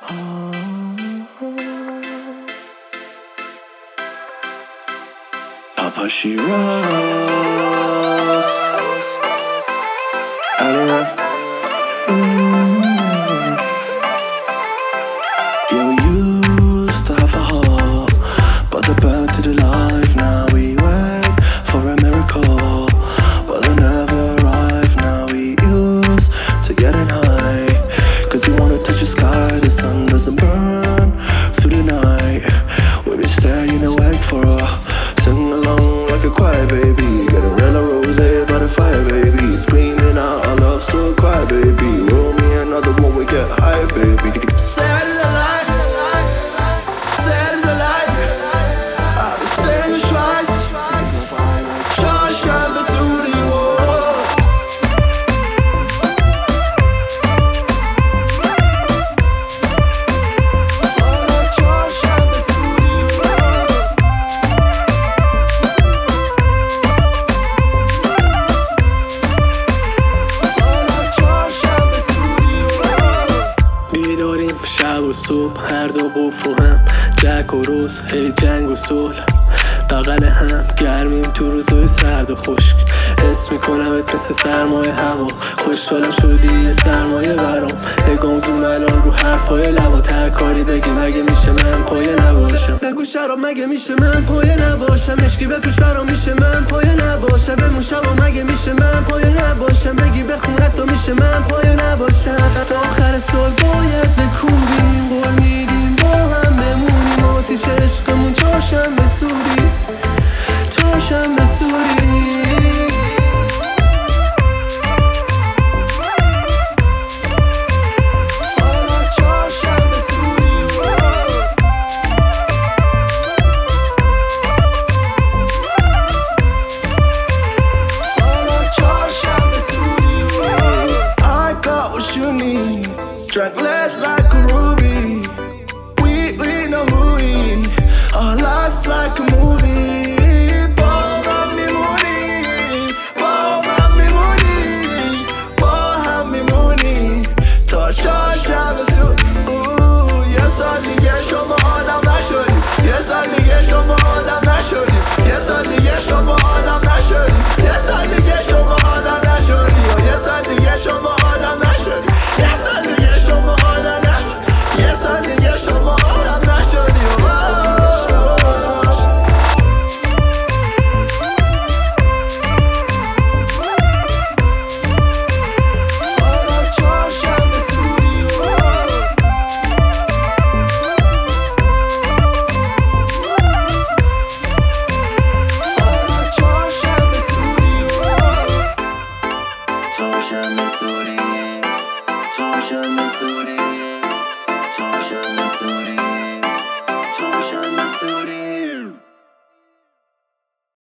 Papa Shiraz, Aliyah. Yeah, we used to have a heart, but they burned to the life. Now we wait for a miracle, but they never arrive. Now we used to getting high, cause we wanna touch the sky. The sun doesn't burn through the night. We've been staying awake for a while. Sing along like a choir, baby. Getting real rose by the fire, baby. Screaming out our love so quiet, baby. Roll me another one, we get high, baby. Satellite, satellite. I've been saying it twice. Shine, but soon you بیداریم شب و صبح، هر دو قفل هم جک و روز، هی جنگ و صلح بغل هم گرمیم تو روزای سرد و خشک. حس میکنمت مثل سرمایه هوا، خوشحالم شدی یه سرمایه برام. نگام زوم الان رو حرفای لبا، هر کاری بگی مگه میشه من پایه نباشم؟ بگو شراب مگه میشه من پایه نباشم؟ عشقی بپوش برام میشه من پایه نباشم؟ بمون شبا مگه میشه من پایه نباشم؟ بگی بخون حتی میشه من پایه نباشم؟ تا آخر سال باید بکوبیم، قول میدیم با هم بمونیم. آتیش عشقمون چهارشنبه سوری، چهارشنبه سوری. Drank lead like a ruby. We know who we. Our life's like a movie. Both have me money. Both have me money. Both have me money. تا شب سود. یه سال دیگه شما آدم نشدیم. یه سال دیگه شما آدم نشدیم. یه سال دیگه شما آدم نشدیم. یه سال دیگه شما آدم نشدیم. یه سال دیگه شما آدم نشدیم. یه سال دیگه شما آدم نشدیم. یه سال دیگه شما آدم نشدیم. Torsion, Missouri.